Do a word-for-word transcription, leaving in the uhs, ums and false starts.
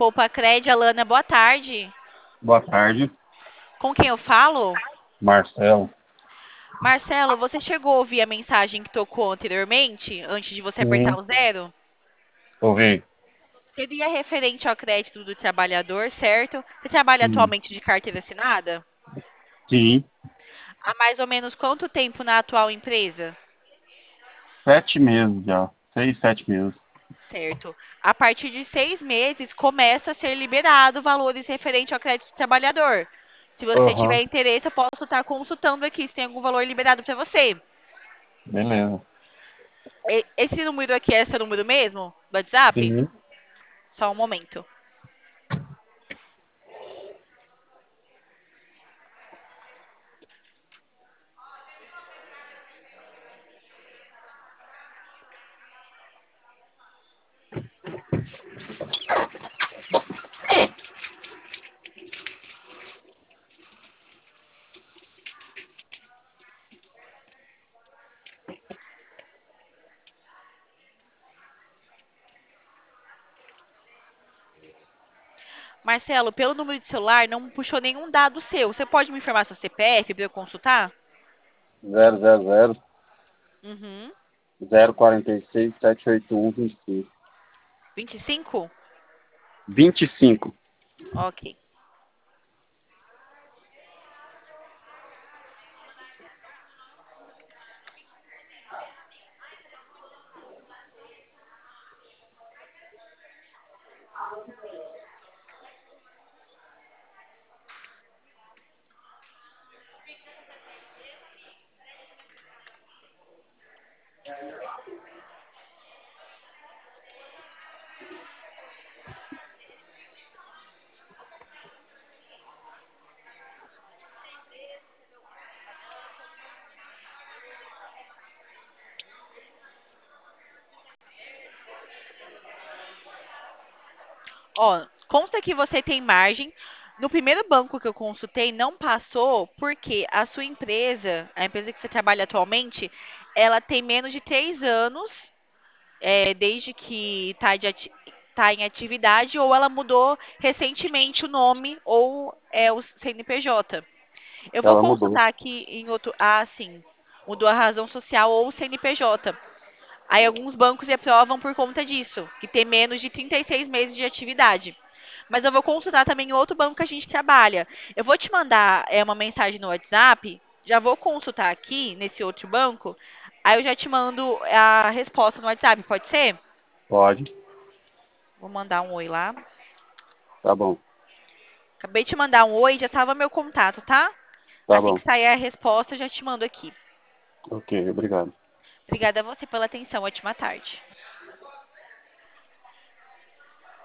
Poupa Cred, Alana, boa tarde. Boa tarde, Com quem eu falo? Marcelo. Marcelo, você chegou a ouvir a mensagem que tocou anteriormente, antes de você apertar Sim, o zero? ouvi. Seria referente ao crédito do trabalhador, certo? Você trabalha Sim, atualmente de carteira assinada? sim. Há mais ou menos quanto tempo na atual empresa? Sete meses já. Seis, sete meses. Certo. A partir de seis meses começa a ser liberado valores referentes ao crédito do trabalhador. Se você Aham, tiver interesse, eu posso estar consultando aqui se tem algum valor liberado para você. beleza. E- Esse número aqui é seu número mesmo? Do WhatsApp? Sim. Só um momento. Marcelo, pelo número de celular não puxou nenhum dado seu. Você pode me informar seu C P F para eu consultar? Zero, zero, zero, Uhum. zero, quarenta e seis, sete, oito, um, vinte e cinco. vinte e cinco? Vinte e cinco. Ok. Ó, consta que você tem margem. No primeiro banco que eu consultei, não passou porque a sua empresa, a empresa que você trabalha atualmente, ela tem menos de três anos, é, desde que está de ati- tá em atividade, ou ela mudou recentemente o nome ou é o C N P J. Eu vou Ela mudou. consultar aqui em outro. Ah, sim. Mudou a razão social ou o C N P J. Aí alguns bancos reprovam por conta disso, que tem menos de trinta e seis meses de atividade. Mas eu vou consultar também em outro banco que a gente trabalha. Eu vou te mandar é, uma mensagem no WhatsApp, já vou consultar aqui nesse outro banco, aí eu já te mando a resposta no WhatsApp, pode ser? Pode. Vou mandar um oi lá. Tá bom. Acabei de te mandar um oi, já estava meu contato, tá? Tá Assim bom. que sair a resposta, eu já te mando aqui. Ok, obrigado. Obrigada a você pela atenção. Ótima tarde.